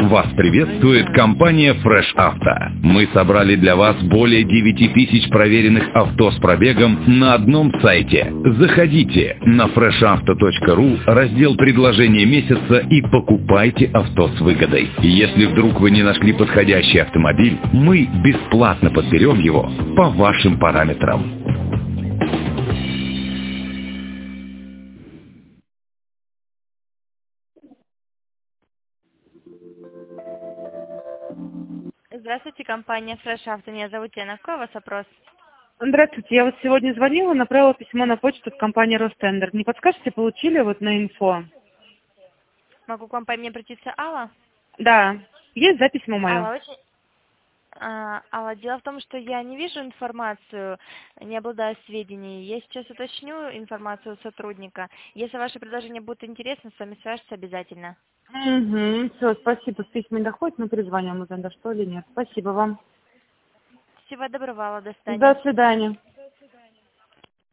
Вас приветствует компания Fresh Auto. Мы собрали для вас более 9000 проверенных авто с пробегом на одном сайте. Заходите на freshauto.ru, раздел «Предложение месяца» и покупайте авто с выгодой. Если вдруг вы не нашли подходящий автомобиль, мы бесплатно подберем его по вашим параметрам. Здравствуйте, компания Fresh Auto. Меня зовут Лена. Какой у вас вопрос? Здравствуйте, я вот сегодня звонила, направила письмо на почту в компанию Ростендер. Не подскажете, получили вот на инфо? Могу к вам по имени обратиться, Алла? Да, есть запись мою. Алла, Алла, дело в том, что я не вижу информацию, не обладаю сведениями. Я сейчас уточню информацию у сотрудника. Если ваше предложение будет интересно, с вами свяжутся обязательно. Угу, все, спасибо, письма не доходит, мы перезвоним, что или нет. Спасибо вам. Всего доброго, Алла, до свидания. До свидания.